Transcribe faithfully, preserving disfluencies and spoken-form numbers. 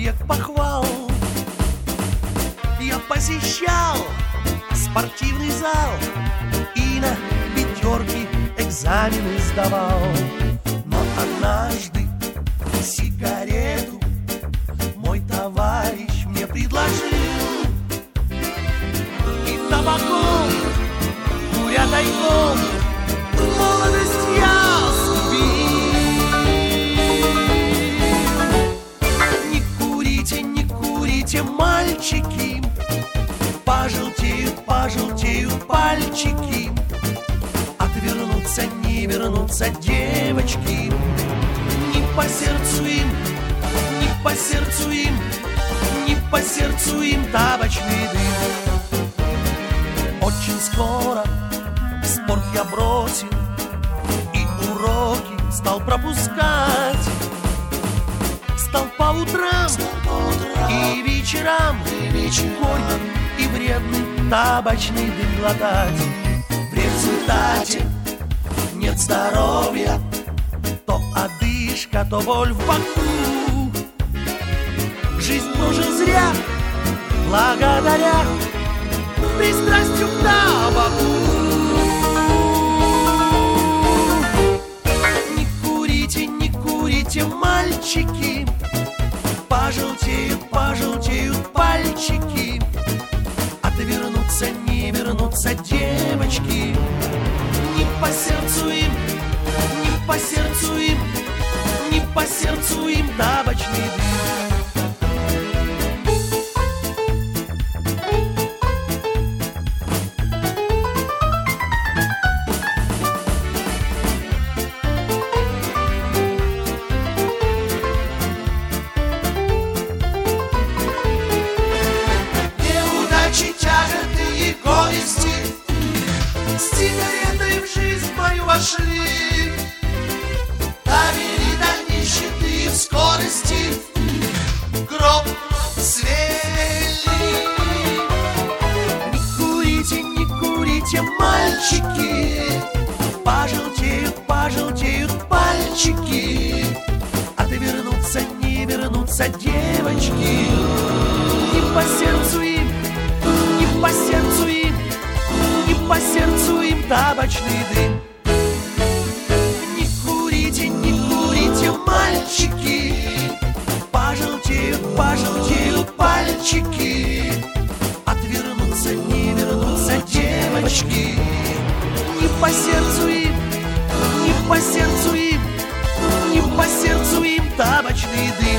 век похвал. Я посещал спортивный зал и на пятерки экзамены сдавал. Но однажды сигарету мой товарищ мне предложил, и табаком, куря тайком, молодость я сгубил. Не курите, не курите, мальчики, пожелтеют, пожелтеют пальчики, отвернутся, не вернутся девочки. Не по сердцу им, не по сердцу им, не по сердцу им табачный дым. Очень скоро спорт я бросил и уроки стал пропускать. Стал по утрам, стал по утрам и вечерам, и вечерам горький и вредный табачный дым глотать. В результате нет здоровья, то одышка, то боль в боку. Жизнь прожил зря, благодаря пристрастию к табаку. Не курите, не курите, мальчики, пожелтеют, пожелтеют пальчики, отвернутся, не вернутся девочки. Не по сердцу им, не по сердцу им, не по сердцу им табачный дым. Неудачи, тяготы и горести с сигаретой в жизнь мою вошли, довели до нищеты в скорости, гроб свели. Не курите, не курите, мальчики, пожелтеют, пожелтеют пальчики, отвернутся, не вернутся девочки. Не по сердцу им, не по сердцу им, не по сердцу им табачный дым. Не курите, не курите, мальчики, пожелтеют, пожелтеют пальчики, отвернутся, не вернутся девочки. Не по сердцу им, не по сердцу им, не по сердцу им табачный дым.